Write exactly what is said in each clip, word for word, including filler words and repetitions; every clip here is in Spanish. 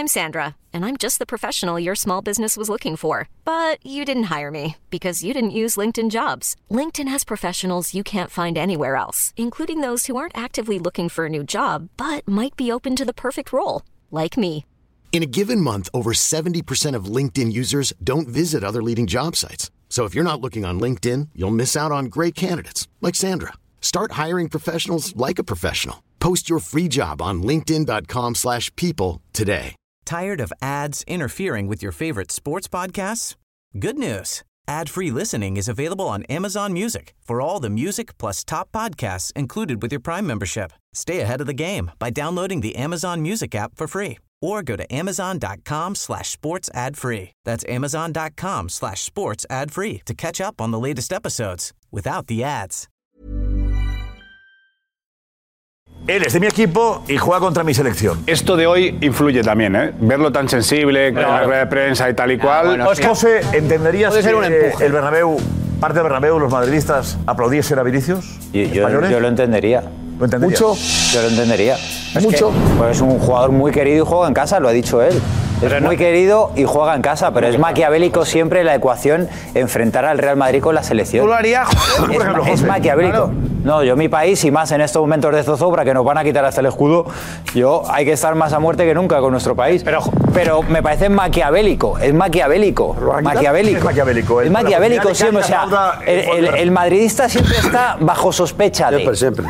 I'm Sandra, and I'm just the professional your small business was looking for. But you didn't hire me because you didn't use LinkedIn Jobs. LinkedIn has professionals you can't find anywhere else, including those who aren't actively looking for a new job, but might be open to the perfect role, like me. In a given month, over seventy percent of LinkedIn users don't visit other leading job sites. So if you're not looking on LinkedIn, you'll miss out on great candidates like Sandra. Start hiring professionals like a professional. Post your free job on linkedin.com slash people today. Tired of ads interfering with your favorite sports podcasts? Good news. Ad-free listening is available on Amazon Music for all the music plus top podcasts included with your Prime membership. Stay ahead of the game by downloading the Amazon Music app for free or go to amazon.com slash sports ad free. That's amazon.com slash sports ad free to catch up on the latest episodes without the ads. Él es de mi equipo y juega contra mi selección. Esto de hoy influye también, ¿eh? Verlo tan sensible, con la rueda de prensa y tal y cual. Ah, bueno, pues, sí. José, ¿entenderías Puede ser un que empuje. el Bernabéu, parte del Bernabéu, los madridistas aplaudiesen a Vinicius? Yo, yo, yo lo entendería. ¿Lo entenderías? Mucho. Yo lo entendería. Es Mucho. que, pues es un jugador muy querido y juega en casa, lo ha dicho él. Es Pero muy no- querido y juega en casa, pero es maquiavélico siempre la ecuación enfrentar al Real Madrid con la selección. ¿Tú lo harías, Es, por ejemplo, es José? maquiavélico. Claro. No, yo mi país y más en estos momentos de zozobra que nos van a quitar hasta el escudo, yo hay que estar más a muerte que nunca con nuestro país. Pero- Pero me parece maquiavélico, es maquiavélico. ¿Lo van a quitar? Maquiavélico. Es maquiavélico, Es el- maquiavélico la siempre, o posibilidad de que sea, alguien el, el- aplauda, el madridista siempre está bajo sospecha de... Siempre, siempre.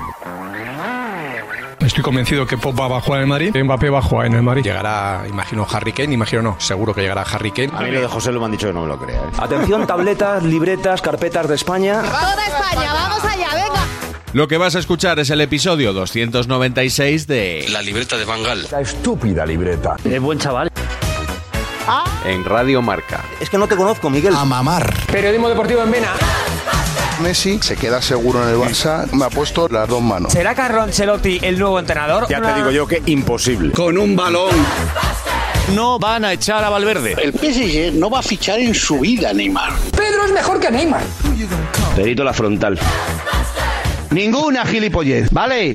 Estoy convencido que Pogba va a jugar en el Madrid, Mbappé va a jugar en el Madrid. Llegará, imagino, Harry Kane, imagino no, seguro que llegará Harry Kane. A mí lo de José lo me han dicho que no me lo crea. ¿eh? Atención, tabletas, libretas, carpetas de España. Toda España, vamos allá, venga. Lo que vas a escuchar es el episodio doscientos noventa y seis de La libreta de Van Gaal. La estúpida libreta. Es buen chaval. En Radio Marca. Es que no te conozco, Miguel. A mamar. Periodismo deportivo en Vena. Messi se queda seguro en el Barça. Me ha puesto las dos manos. ¿Será Carlo Ancelotti el nuevo entrenador? Ya te digo yo que imposible. Con un balón. No van a echar a Valverde. El P S G no va a fichar en su vida, Neymar. Pedro es mejor que Neymar. Perito la frontal. Ninguna gilipollez, ¿vale?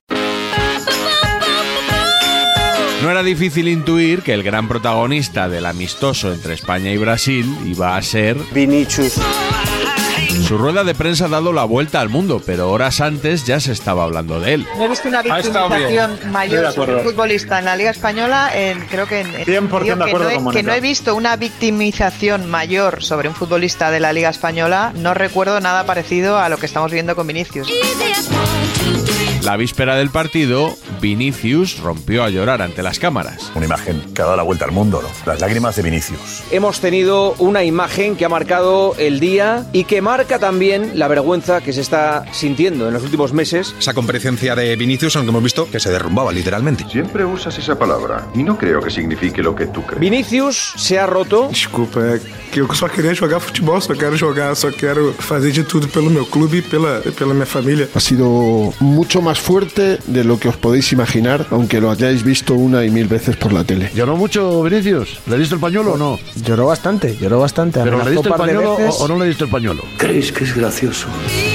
No era difícil intuir que el gran protagonista del amistoso entre España y Brasil iba a ser Vinicius. Su rueda de prensa ha dado la vuelta al mundo, pero horas antes ya se estaba hablando de él. No he visto una victimización mayor sobre un futbolista en la Liga Española, en, creo que en, cien por ciento digo de acuerdo que, no con he, que Mónica. no he visto una victimización mayor sobre un futbolista de la Liga Española. No recuerdo nada parecido a lo que estamos viendo con Vinicius. La víspera del partido, Vinicius rompió a llorar ante las cámaras. Una imagen que ha dado la vuelta al mundo, ¿no? Las lágrimas de Vinicius. Hemos tenido una imagen que ha marcado el día y que marca también la vergüenza que se está sintiendo en los últimos meses. Esa comparecencia de Vinicius, aunque hemos visto que se derrumbaba literalmente. Siempre usas esa palabra y no creo que signifique lo que tú crees. Vinicius se ha roto. Desculpa, é que eu só queria jogar futebol, só quero jogar, só quero fazer de tudo pelo meu clube e pela, pela minha família. Ha sido mucho más fuerte de lo que os podéis imaginar, aunque lo hayáis visto una y mil veces por la tele. ¿Lloró mucho Vinicius? ¿Le diste el pañuelo o no? Lloró bastante, lloró bastante. ¿Pero le diste el Amenazó un par de pañuelo veces. o, o no le diste el pañuelo? ¿Creéis que es gracioso?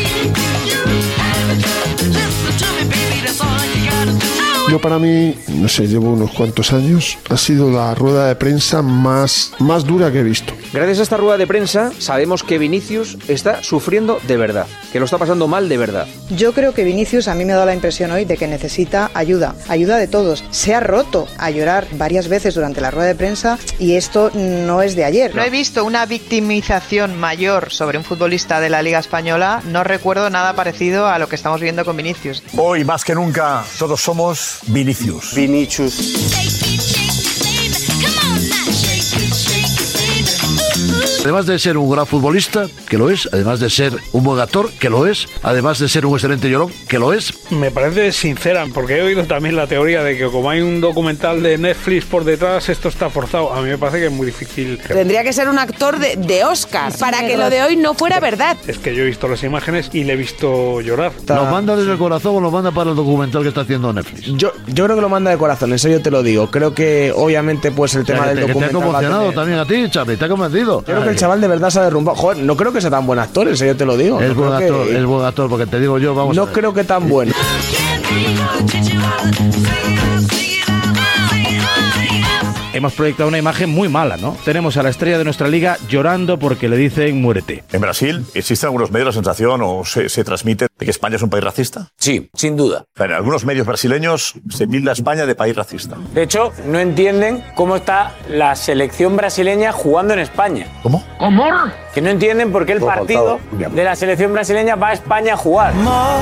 Yo para mí, no sé, llevo unos cuantos años, ha sido la rueda de prensa más, más dura que he visto. Gracias a esta rueda de prensa sabemos que Vinicius está sufriendo de verdad, que lo está pasando mal de verdad. Yo creo que Vinicius a mí me ha dado la impresión hoy de que necesita ayuda, ayuda de todos. Se ha roto a llorar varias veces durante la rueda de prensa y esto no es de ayer. No he visto una victimización mayor sobre un futbolista de la Liga Española. No recuerdo nada parecido a lo que estamos viendo con Vinicius. Hoy, más que nunca, todos somos Vinicius. Vinicius. Además de ser un gran futbolista, que lo es, además de ser un buen actor, que lo es, además de ser un excelente llorón, que lo es. Me parece sincera, porque he oído también la teoría de que como hay un documental de Netflix por detrás, esto está forzado. A mí me parece que es muy difícil. Tendría que ser un actor de, de Oscar para que lo de hoy no fuera verdad. Es que yo he visto las imágenes y le he visto llorar. ¿Lo manda desde el corazón o lo manda para el documental que está haciendo Netflix? Yo, yo creo que lo manda de corazón, en serio te lo digo. Creo que obviamente pues el tema que del te, que te ha documental va a conmocionado tener- también a ti, Charlie, te ha convencido. Yo creo que el chaval de verdad se ha derrumbado. Joder, no creo que sea tan buen actor, en serio te lo digo. Es No buen creo actor, que- es buen actor, porque te digo yo, vamos a No ver. creo que tan bueno. hemos proyectado una imagen muy mala, ¿no? Tenemos a la estrella de nuestra liga llorando porque le dicen muérete. En Brasil, ¿existe en algunos medios la sensación o se, se transmite de que España es un país racista? Sí, sin duda. En algunos medios brasileños se tilda a España de país racista. De hecho, no entienden cómo está la selección brasileña jugando en España. ¿Cómo? ¿Cómo? Que no entienden por qué el partido de la selección brasileña va a España a jugar.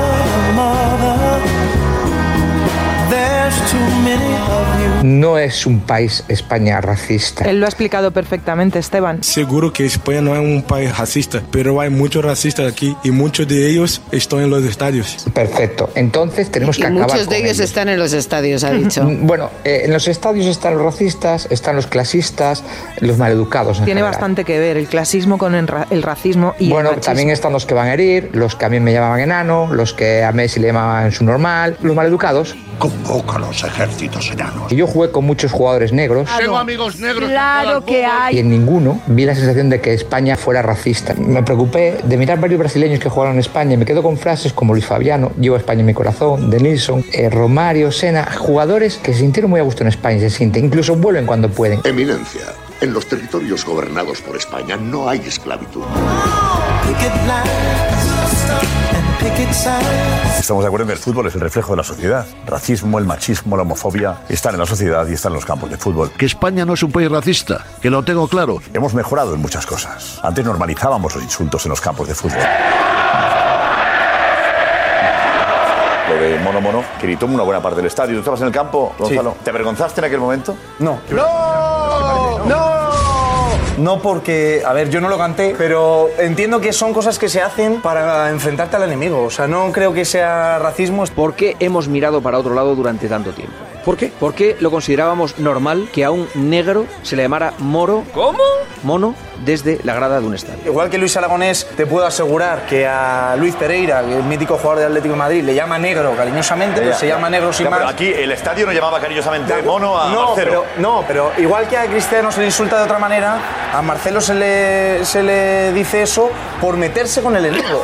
No es un país España racista. Él lo ha explicado perfectamente, Esteban. Seguro que España no es un país racista, pero hay muchos racistas aquí y muchos de ellos están en los estadios. Perfecto. Entonces tenemos que y acabar muchos con de ellos, ellos están en los estadios, ha dicho. Bueno, eh, en los estadios están los racistas, están los clasistas, los maleducados. Tiene general. bastante que ver el clasismo con el, ra- el racismo y bueno, el machismo. también están los que van a herir, los que a mí me llamaban enano, los que a Messi le llamaban su normal, los maleducados. Convoca a los ejércitos enanos. Y yo jugué con muchos jugadores negros. Tengo amigos negros. Claro que hay. Y en ninguno vi la sensación de que España fuera racista. Me preocupé de mirar varios brasileños que jugaron en España y me quedo con frases como Luis Fabiano, llevo a España en mi corazón, de Nilsson, eh, Romario, Sena, jugadores que se sintieron muy a gusto en España y se sienten, incluso vuelven cuando pueden. Eminencia, en los territorios gobernados por España no hay esclavitud. Estamos de acuerdo en que el fútbol es el reflejo de la sociedad. El racismo, el machismo, la homofobia están en la sociedad y están en los campos de fútbol. Que España no es un país racista, que lo tengo claro. Hemos mejorado en muchas cosas. Antes normalizábamos los insultos en los campos de fútbol. Lo de Mono Mono, que gritó una buena parte del estadio. ¿Tú estabas en el campo, Gonzalo? Sí. ¿Te avergonzaste en aquel momento? No. ¡No! ¡No! No porque, a ver, yo no lo canté, pero entiendo que son cosas que se hacen para enfrentarte al enemigo. O sea, no creo que sea racismo. ¿Por qué hemos mirado para otro lado durante tanto tiempo? ¿Por qué? Porque lo considerábamos normal que a un negro se le llamara moro. ¿Cómo? Mono desde la grada de un estadio. Igual que Luis Aragonés, te puedo asegurar que a Luis Pereira, el mítico jugador de Atlético de Madrid, le llama negro cariñosamente, pues se llama negro sin ya, más. Pero aquí el estadio no llamaba cariñosamente Ya, mono a no, Marcelo. Pero, no, pero igual que a Cristiano se le insulta de otra manera, a Marcelo se le, se le dice eso por meterse con el enemigo.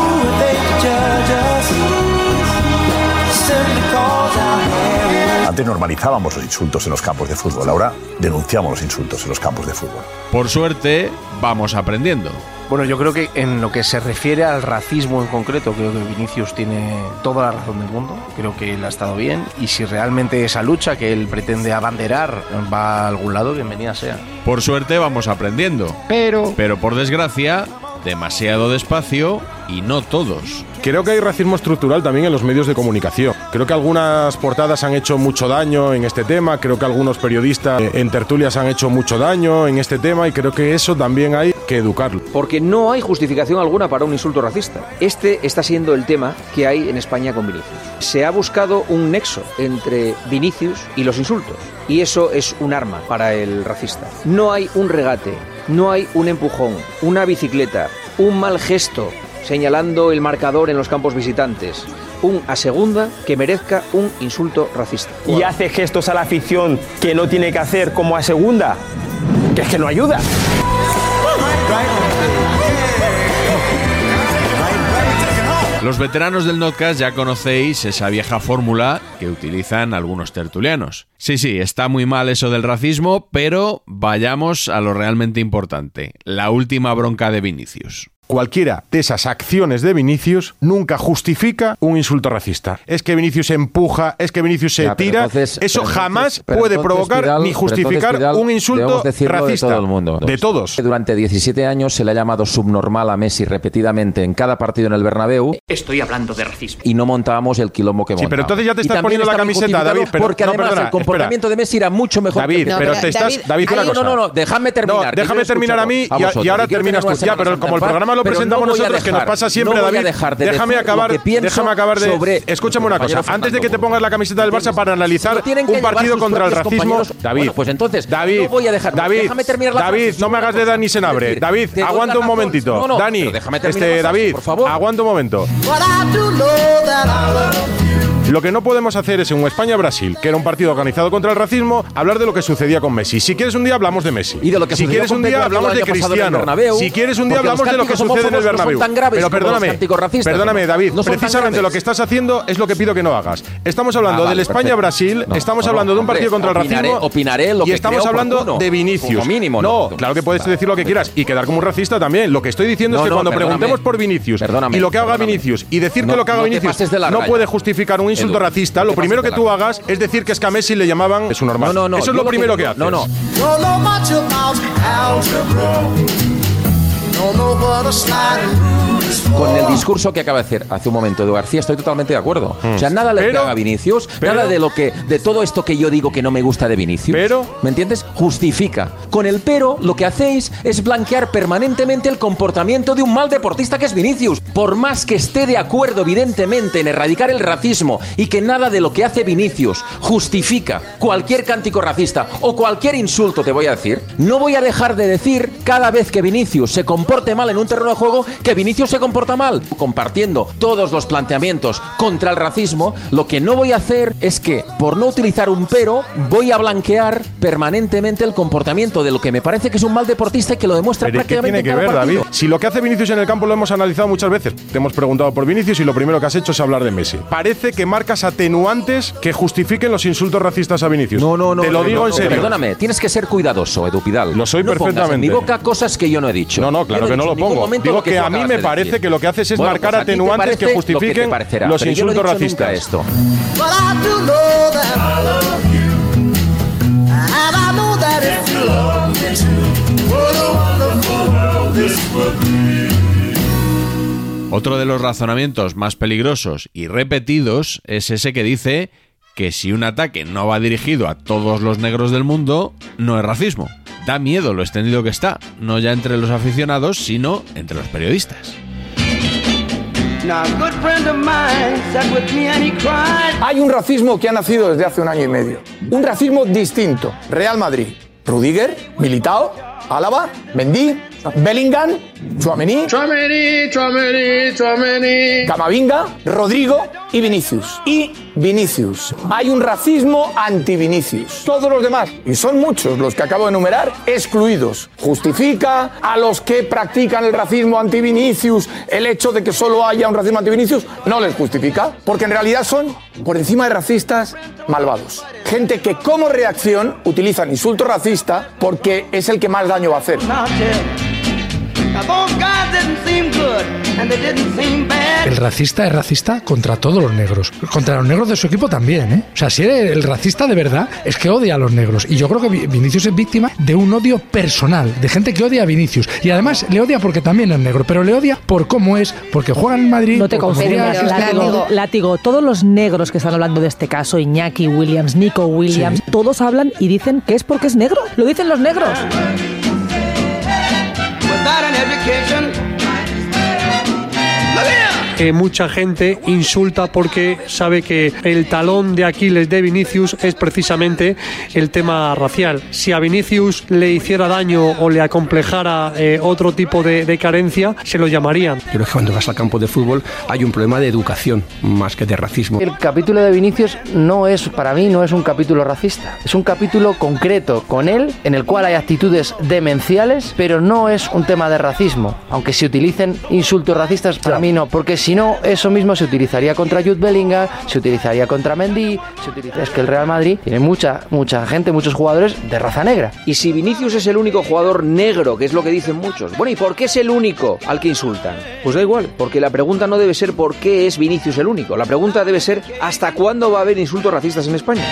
Antes normalizábamos los insultos en los campos de fútbol, ahora denunciamos los insultos en los campos de fútbol. Por suerte, vamos aprendiendo. Bueno, yo creo que en lo que se refiere al racismo en concreto, creo que Vinicius tiene toda la razón del mundo. Creo que él ha estado bien y si realmente esa lucha que él pretende abanderar va a algún lado, bienvenida sea. Por suerte vamos aprendiendo. Pero... Pero por desgracia, demasiado despacio y no todos. Creo que hay racismo estructural también en los medios de comunicación. Creo que algunas portadas han hecho mucho daño en este tema, creo que algunos periodistas en tertulias han hecho mucho daño en este tema y creo que eso también hay que educarlo. Porque no hay justificación alguna para un insulto racista. Este está siendo el tema que hay en España con Vinicius. Se ha buscado un nexo entre Vinicius y los insultos. Y eso es un arma para el racista. No hay un regate, no hay un empujón, una bicicleta, un mal gesto señalando el marcador en los campos visitantes, un a segunda que merezca un insulto racista. Y hace gestos a la afición que no tiene que hacer como a segunda, que es que no ayuda. Los veteranos del Notcast ya conocéis esa vieja fórmula que utilizan algunos tertulianos. Sí, sí, está muy mal eso del racismo, pero vayamos a lo realmente importante, la última bronca de Vinicius. Cualquiera de esas acciones de Vinicius nunca justifica un insulto racista. Es que Vinicius empuja, es que Vinicius se ya, tira. Entonces, eso jamás entonces, puede entonces, provocar Vidal, ni justificar Vidal, un insulto racista. De todo el mundo. De todos. Durante diecisiete años se le ha llamado subnormal a Messi repetidamente en cada partido en el Bernabéu. Estoy hablando de racismo. Y no montábamos el quilombo que montábamos. Sí, pero entonces ya te estás poniendo la camiseta, David. Pero, porque no, además perdona, el comportamiento espera. de Messi era mucho mejor. David, que... no, pero te estás... David, David, una no, cosa. no, no, déjame terminar. No, déjame terminar a mí y, a, y ahora terminas tú. Ya, pero como el programa lo presentamos nosotros, que nos pasa siempre, David, de déjame acabar, déjame acabar de... Sobre... Escúchame una cosa, antes de que te pongas la camiseta del Barça para analizar un partido contra el racismo... David, bueno, pues entonces, David, no voy a dejar, David, déjame terminar la David, no me hagas de Dani Senabre. David, aguanta un momentito. No, no, Dani, este, David, por favor. aguanta un momento. Lo que no podemos hacer es en un España-Brasil, que era un partido organizado contra el racismo, hablar de lo que sucedía con Messi. Si quieres un día hablamos de Messi. Y de lo que si quieres un día hablamos de Cristiano. Si quieres un día hablamos de lo que sucede en el Bernabéu. Pero perdóname, perdóname David, no precisamente lo que estás haciendo es lo que pido que no hagas. Estamos hablando ah, vale, del España-Brasil, no, estamos no, hablando de un partido hombre, contra el racismo opinaré, opinaré lo y que estamos hablando oportuno. de Vinicius. Mínimo, no, no, claro que puedes decir lo que quieras y quedar como un racista también. Lo que estoy diciendo no, es que no, cuando perdóname, preguntemos por Vinicius perdóname, y lo que haga perdóname. Vinicius y decir no, que lo que haga no Vinicius no raya. puede justificar un insulto Edu, racista, lo primero que tú hagas es decir que es que a Messi le llamaban es un normal. No, no, no, Eso es lo primero que, que haces. No, no. Con el discurso que acaba de hacer hace un momento Edu García estoy totalmente de acuerdo. Mm. O sea, nada de lo que haga Vinicius, pero, nada de lo que de todo esto que yo digo que no me gusta de Vinicius. Pero, ¿me entiendes? Justifica. Con el pero lo que hacéis es blanquear permanentemente el comportamiento de un mal deportista que es Vinicius. Por más que esté de acuerdo evidentemente en erradicar el racismo y que nada de lo que hace Vinicius justifica cualquier cántico racista o cualquier insulto, te voy a decir, no voy a dejar de decir cada vez que Vinicius se comporte mal en un terreno de juego que Vinicius se comporta mal. Compartiendo todos los planteamientos contra el racismo, lo que no voy a hacer es que, por no utilizar un pero, voy a blanquear permanentemente el comportamiento de lo que me parece que es un mal deportista y que lo demuestra pero prácticamente ¿qué tiene que ver, partido? David? Si lo que hace Vinicius en el campo lo hemos analizado muchas veces, te hemos preguntado por Vinicius y lo primero que has hecho es hablar de Messi. Parece que marcas atenuantes que justifiquen los insultos racistas a Vinicius. No, no, no. Te lo no, digo no, en serio. Perdóname, tienes que ser cuidadoso, Edu Pidal. Lo soy no perfectamente. Pongas en mi boca cosas que yo no he dicho. No, no, claro que no lo pongo. Digo que, que a mí me parece decir. que lo que haces es bueno, marcar pues atenuantes que justifiquen que los pero insultos yo no he racistas. Nunca esto. Otro de los razonamientos más peligrosos y repetidos es ese que dice que si un ataque no va dirigido a todos los negros del mundo, no es racismo. Da miedo lo extendido que está, no ya entre los aficionados, sino entre los periodistas. Hay un racismo que ha nacido desde hace un año y medio. Un racismo distinto. Real Madrid, Rudiger, Militao, Álava, Mendy, Bellingham, Tchouaméni, Tchouaméni, Tchouaméni, Tchouaméni, Camavinga, Rodrigo y Vinicius. Y Vinicius. Hay un racismo anti-Vinicius. Todos los demás, y son muchos los que acabo de enumerar, excluidos. Justifica a los que practican el racismo anti-Vinicius el hecho de que solo haya un racismo anti-Vinicius. No les justifica, porque en realidad son, por encima de racistas, malvados. Gente que como reacción utilizan insulto racista porque es el que más daño va a hacer. El racista es racista contra todos los negros, contra los negros de su equipo también, ¿eh? O sea, si eres el racista de verdad, es que odia a los negros. Y yo creo que Vinicius es víctima de un odio personal, de gente que odia a Vinicius. Y además le odia porque también es negro, pero le odia por cómo es, porque juega en Madrid. No te confundas, látigo, látigo. Todos los negros que están hablando de este caso, Iñaki Williams, Nico Williams, sí. Todos hablan y dicen que es porque es negro. Lo dicen los negros. Eh, mucha gente insulta porque sabe que el talón de Aquiles de Vinicius es precisamente el tema racial. Si a Vinicius le hiciera daño o le acomplejara eh, otro tipo de, de carencia, se lo llamarían. Yo creo que cuando vas al campo de fútbol hay un problema de educación más que de racismo. El capítulo de Vinicius no es, para mí, no es un capítulo racista. Es un capítulo concreto con él, en el cual hay actitudes demenciales, pero no es un tema de racismo. Aunque se utilicen insultos racistas, para mí no, porque si Si no, eso mismo se utilizaría contra Jude Bellingham, se utilizaría contra Mendy, se utilizaría... Es que el Real Madrid tiene mucha, mucha gente, muchos jugadores de raza negra. Y si Vinicius es el único jugador negro, que es lo que dicen muchos, bueno, ¿y por qué es el único al que insultan? Pues da igual, porque la pregunta no debe ser ¿por qué es Vinicius el único? La pregunta debe ser ¿hasta cuándo va a haber insultos racistas en España?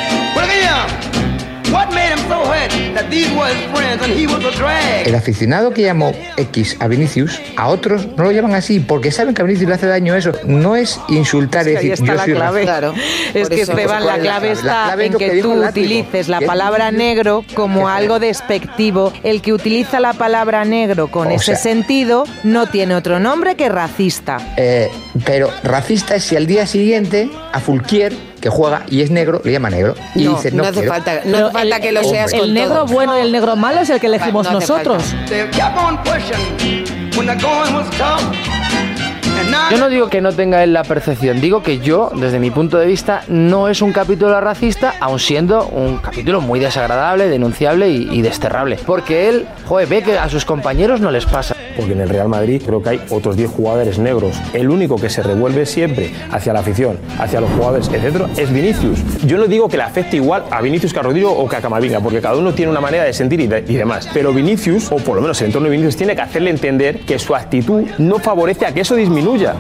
El aficionado que llamó X a Vinicius, a otros no lo llaman así porque saben que a Vinicius le hace daño eso. No es insultar, es, es decir, ahí está yo la soy clave. racista. Claro. Es que, Esteban, la clave está la clave en que, que tú utilices la palabra negro como algo despectivo. El que utiliza la palabra negro con o ese sea, sentido no tiene otro nombre que racista. Eh, pero racista es si al día siguiente a Fulquier, que juega y es negro, le llama negro. Y no, dice, no, no hace quiero. falta, no hace falta el, que lo seas el con negro todos. Bueno y el negro malo es el que elegimos no nosotros. Yo no digo que no tenga él la percepción, digo que yo, desde mi punto de vista, no es un capítulo racista, aun siendo un capítulo muy desagradable, denunciable y, y desterrable. Porque él, joder, ve que a sus compañeros no les pasa. Porque en el Real Madrid creo que hay otros diez jugadores negros. El único que se revuelve siempre hacia la afición, hacia los jugadores, etcétera, es Vinicius. Yo no digo que le afecte igual a Vinicius que a Rodrigo o que a Camavinga, porque cada uno tiene una manera de sentir y, de, y demás. Pero Vinicius, o por lo menos el entorno de Vinicius, tiene que hacerle entender que su actitud no favorece a que eso disminuya.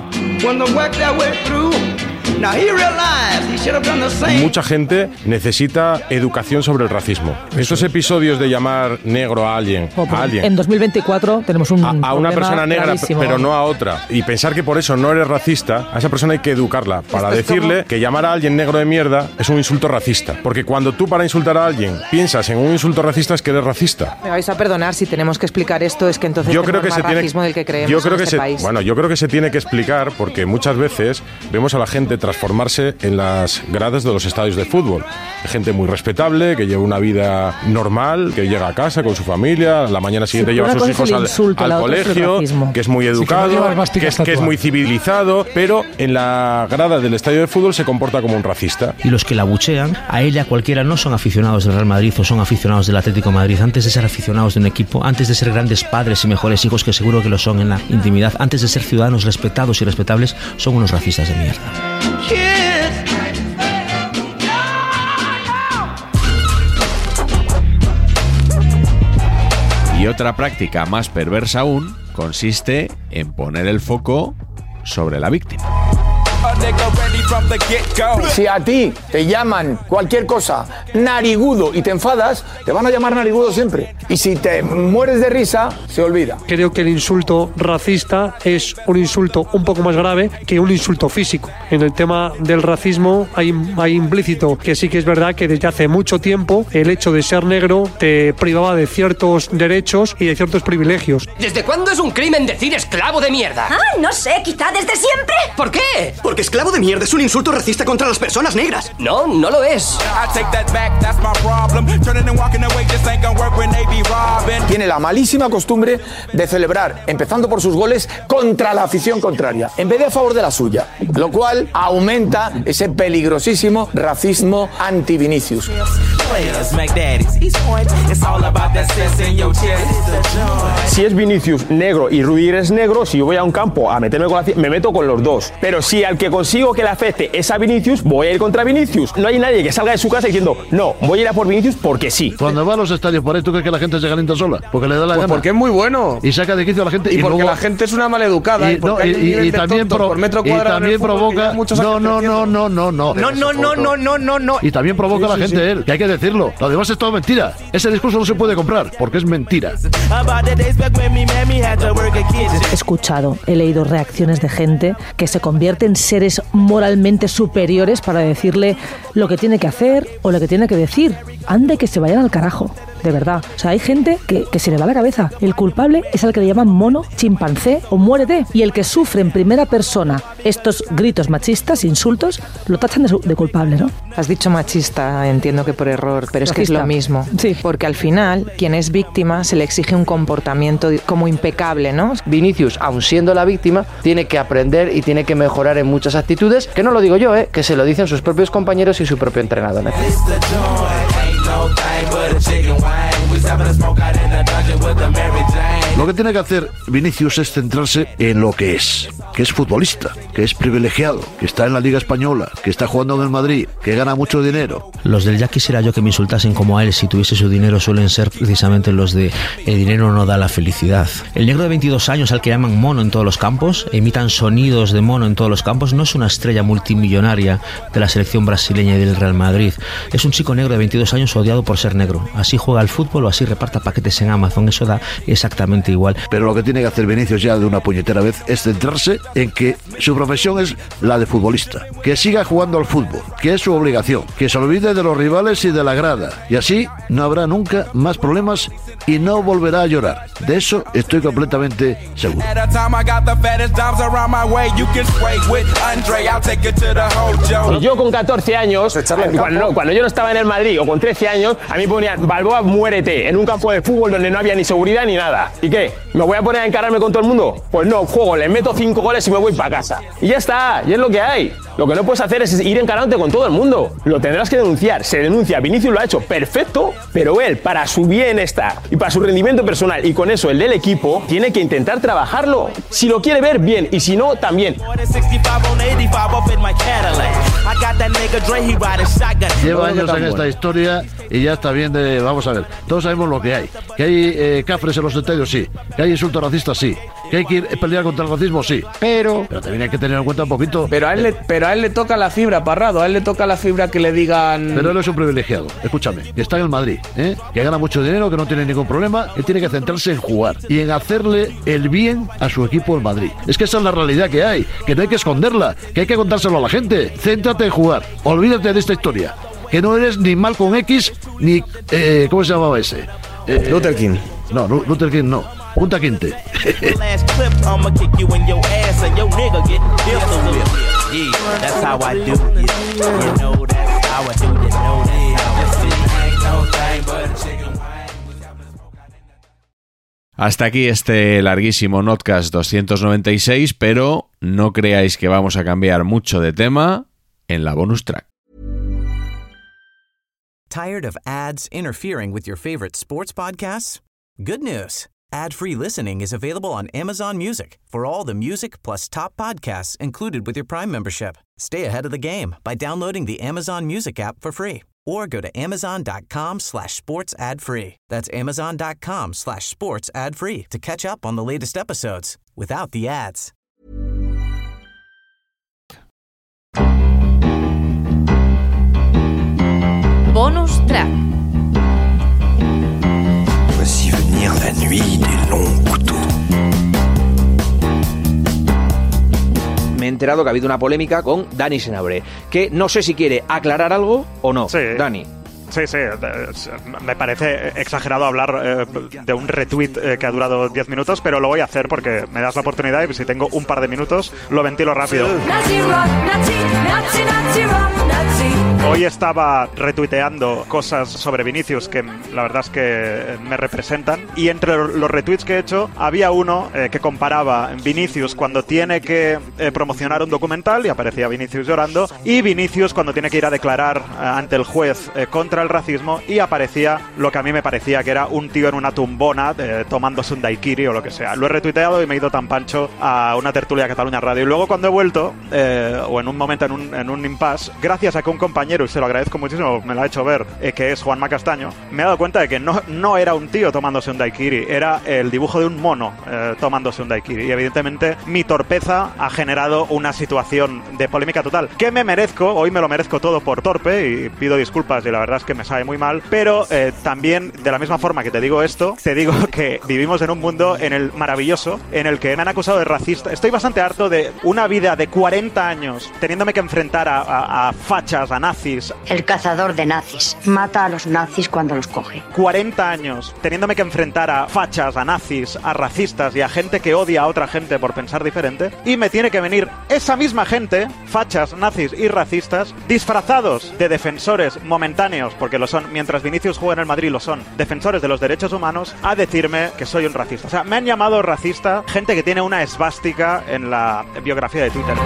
Mucha gente necesita educación sobre el racismo. Estos episodios de llamar negro a alguien, oh, a alguien en dos mil veinticuatro tenemos un a, a una persona negra, gravísimo. Pero no a otra, y pensar que por eso no eres racista, a esa persona hay que educarla para decirle como... que llamar a alguien negro de mierda es un insulto racista. Porque cuando tú, para insultar a alguien, piensas en un insulto racista, es que eres racista. Me vais a perdonar si tenemos que explicar esto, es que entonces yo tenemos creo que más se racismo tiene, del que creemos yo creo en que este se, país. Bueno, yo creo que se tiene que explicar porque muchas veces vemos a la gente transformarse en las gradas de los estadios de fútbol. Hay gente muy respetable, que lleva una vida normal, que llega a casa con su familia, la mañana siguiente sí, lleva a sus hijos al, insulto, al colegio, que es muy educado, sí, que, que, es, que es muy civilizado, pero en la grada del estadio de fútbol se comporta como un racista. Y los que la abuchean, a ella cualquiera no son aficionados del Real Madrid o son aficionados del Atlético de Madrid. Antes de ser aficionados de un equipo, antes de ser grandes padres y mejores hijos, que seguro que lo son en la intimidad, antes de ser ciudadanos respetados y respetables, son unos racistas de mierda. Y otra práctica más perversa aún consiste en poner el foco sobre la víctima. Si a ti te llaman cualquier cosa narigudo y te enfadas, te van a llamar narigudo siempre. Y si te mueres de risa, se olvida. Creo que el insulto racista es un insulto un poco más grave que un insulto físico. En el tema del racismo hay, hay implícito que sí que es verdad que desde hace mucho tiempo el hecho de ser negro te privaba de ciertos derechos y de ciertos privilegios. ¿Desde cuándo es un crimen decir esclavo de mierda? Ah, no sé, quizá desde siempre. ¿Por qué? Porque esclavo de mierda es un insulto racista contra las personas negras. No, no lo es. Tiene la malísima costumbre de celebrar, empezando por sus goles, contra la afición contraria, en vez de a favor de la suya, lo cual aumenta ese peligrosísimo racismo anti-Vinicius. Si es Vinicius negro y Rudiger es negro, si yo voy a un campo a meterme con la me meto con los dos. Pero si al que consigo que le afecte es a Vinicius, voy a ir contra Vinicius. No hay nadie que salga de su casa diciendo, no, voy a ir a por Vinicius porque sí. Cuando va a los estadios por ahí, ¿tú crees que la gente se calienta sola? Porque le da la pues gana. Porque es muy bueno. Y saca de quicio a la gente. Y, y porque luego... la gente es una maleducada. Y, y, no, y, y, y también, pro... por metro y también provoca... No, no, no, no, no, no. No, no, no, no, no, no, no. Y también provoca sí, a la sí, gente sí. él, que hay que decirlo. Lo demás es todo mentira. Ese discurso no se puede comprar, porque es mentira. He escuchado, he leído reacciones de gente que se convierte en seres moralmente superiores para decirle lo que tiene que hacer o lo que tiene que decir. Ande que se vayan al carajo. De verdad. O sea, hay gente que, que se le va la cabeza. El culpable es al que le llaman mono, chimpancé o muérete. Y el que sufre en primera persona estos gritos machistas, insultos, lo tachan de, de culpable, ¿no? Has dicho machista, entiendo que por error, pero es Racista. Que es lo mismo. Sí. Porque al final, quien es víctima se le exige un comportamiento como impecable, ¿no? Vinicius, aun siendo la víctima, tiene que aprender y tiene que mejorar en muchas actitudes, que no lo digo yo, ¿eh? Que se lo dicen sus propios compañeros y su propio entrenador. ¿eh? Lo que tiene que hacer Vinicius es centrarse en lo que es, que es futbolista, que es privilegiado, que está en la Liga Española, que está jugando en el Madrid, que gana mucho dinero. Los del ya quisiera yo que me insultasen como a él si tuviese su dinero suelen ser precisamente los de el dinero no da la felicidad. El negro de veintidós años al que llaman mono en todos los campos, imitan sonidos de mono en todos los campos, no es una estrella multimillonaria de la selección brasileña y del Real Madrid. Es un chico negro de veintidós años odiado por ser negro. Así juega al fútbol o así reparta paquetes en Amazon, eso da exactamente igual. Pero lo que tiene que hacer Vinicius ya de una puñetera vez es centrarse en que su profesión es la de futbolista, que siga jugando al fútbol, que es su obligación, que se olvide de los rivales y de la grada, y así no habrá nunca más problemas y no volverá a llorar. De eso estoy completamente seguro. Y yo con catorce años, cuando, cuando yo no estaba en el Madrid, o con trece años, a mí ponían Balboa muérete en un campo de fútbol donde no había ni seguridad ni nada. ¿Y qué qué? ¿Me voy a poner a encararme con todo el mundo? Pues no, juego, le meto cinco goles y me voy para casa. Y ya está, y es lo que hay. Lo que no puedes hacer es ir encarándote con todo el mundo. Lo tendrás que denunciar, se denuncia. Vinicius lo ha hecho perfecto, pero él, para su bienestar y para su rendimiento personal, y con eso el del equipo, tiene que intentar trabajarlo. Si lo quiere ver, bien, y si no, también. Lleva años en esta historia y ya está bien de... Vamos a ver, todos sabemos lo que hay. Que hay eh, cafres en los estadios, sí. Que hay insultos racistas, sí. Que hay que ir a pelear contra el racismo, sí. Pero... Pero también hay que tener en cuenta un poquito... Pero a él, le, pero a él le toca la fibra, Parrado. A él le toca la fibra que le digan... Pero él es un privilegiado. Escúchame, que está en el Madrid, ¿eh? Que gana mucho dinero, que no tiene ningún problema. Él tiene que centrarse en jugar y en hacerle el bien a su equipo el Madrid. Es que esa es la realidad que hay. Que no hay que esconderla. Que hay que contárselo a la gente. Céntrate en jugar. Olvídate de esta historia. Que no eres ni Malcolm X ni... Eh, ¿Cómo se llamaba ese? Eh, Luther King. No, Luther King no. Punta Quinte. Hasta aquí este larguísimo Notcast doscientos noventa y seis, pero no creáis que vamos a cambiar mucho de tema en la bonus track. Tired of ads interfering with your favorite sports podcasts? Good news. Ad-free listening is available on Amazon Music for all the music plus top podcasts included with your Prime membership. Stay ahead of the game by downloading the Amazon Music app for free or go to amazon.com slash sports ad free. That's amazon.com slash sports ad free to catch up on the latest episodes without the ads. Bonus track. Voici venir la nuit des longs couteaux. Me he enterado que ha habido una polémica con Dani Senabre, que no sé si quiere aclarar algo o no. Sí. Dani. Sí, sí, me parece exagerado hablar eh, de un retweet eh, que ha durado diez minutos, pero lo voy a hacer porque me das la oportunidad y si tengo un par de minutos lo ventilo rápido. Hoy estaba retuiteando cosas sobre Vinicius que la verdad es que me representan y entre los retweets que he hecho había uno eh, que comparaba Vinicius cuando tiene que eh, promocionar un documental y aparecía Vinicius llorando y Vinicius cuando tiene que ir a declarar eh, ante el juez eh, contra el racismo y aparecía lo que a mí me parecía que era un tío en una tumbona eh, tomándose un daiquiri o lo que sea. Lo he retuiteado y me he ido tan pancho a una tertulia de Cataluña Radio y luego cuando he vuelto eh, o en un momento en un, en un impasse, gracias a que un compañero, y se lo agradezco muchísimo, me lo ha hecho ver, eh, que es Juanma Castaño, me he dado cuenta de que no, no era un tío tomándose un daiquiri, era el dibujo de un mono eh, tomándose un daiquiri y evidentemente mi torpeza ha generado una situación de polémica total que me merezco, hoy me lo merezco todo por torpe y pido disculpas y la verdad es que me sabe muy mal, pero eh, también de la misma forma que te digo esto, te digo que vivimos en un mundo en el maravilloso, en el que me han acusado de racista. Estoy bastante harto de una vida de cuarenta años teniéndome que enfrentar a, a, a fachas, a nazis. El cazador de nazis. Mata a los nazis cuando los coge. cuarenta años teniéndome que enfrentar a fachas, a nazis, a racistas y a gente que odia a otra gente por pensar diferente. Y me tiene que venir esa misma gente, fachas, nazis y racistas, disfrazados de defensores momentáneos, porque lo son, mientras Vinicius juega en el Madrid lo son, defensores de los derechos humanos, a decirme que soy un racista. O sea, me han llamado racista gente que tiene una esvástica en la biografía de Twitter.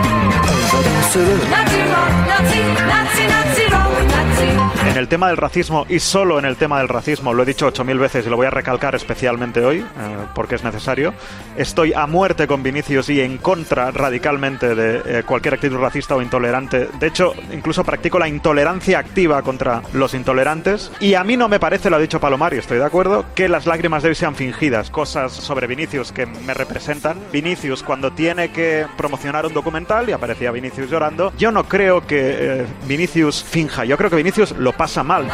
En el tema del racismo y solo en el tema del racismo, lo he dicho ocho mil veces y lo voy a recalcar especialmente hoy, eh, porque es necesario, estoy a muerte con Vinicius y en contra radicalmente de eh, cualquier actitud racista o intolerante. De hecho, incluso practico la intolerancia activa contra los intolerantes y a mí no me parece, lo ha dicho Palomar y estoy de acuerdo, que las lágrimas de hoy sean fingidas. Cosas sobre Vinicius que me representan. Vinicius cuando tiene que promocionar un documental y aparecía Vinicius llorando, yo no creo que eh, Vinicius finja, yo creo que Vinicius lo pasa mal.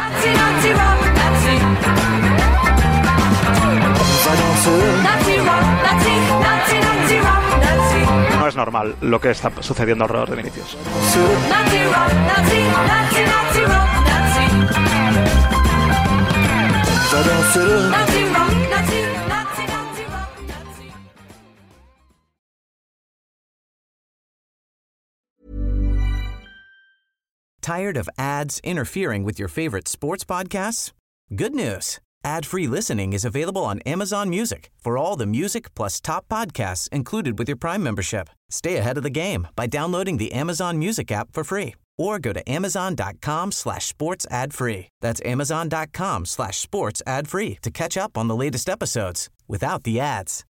No es normal lo que está sucediendo alrededor de Vinicius. Tired of ads interfering with your favorite sports podcasts? Good news. Ad-free listening is available on Amazon Music for all the music plus top podcasts included with your Prime membership. Stay ahead of the game by downloading the Amazon Music app for free or go to amazon.com slash sports ad free. That's amazon.com slash sports ad free to catch up on the latest episodes without the ads.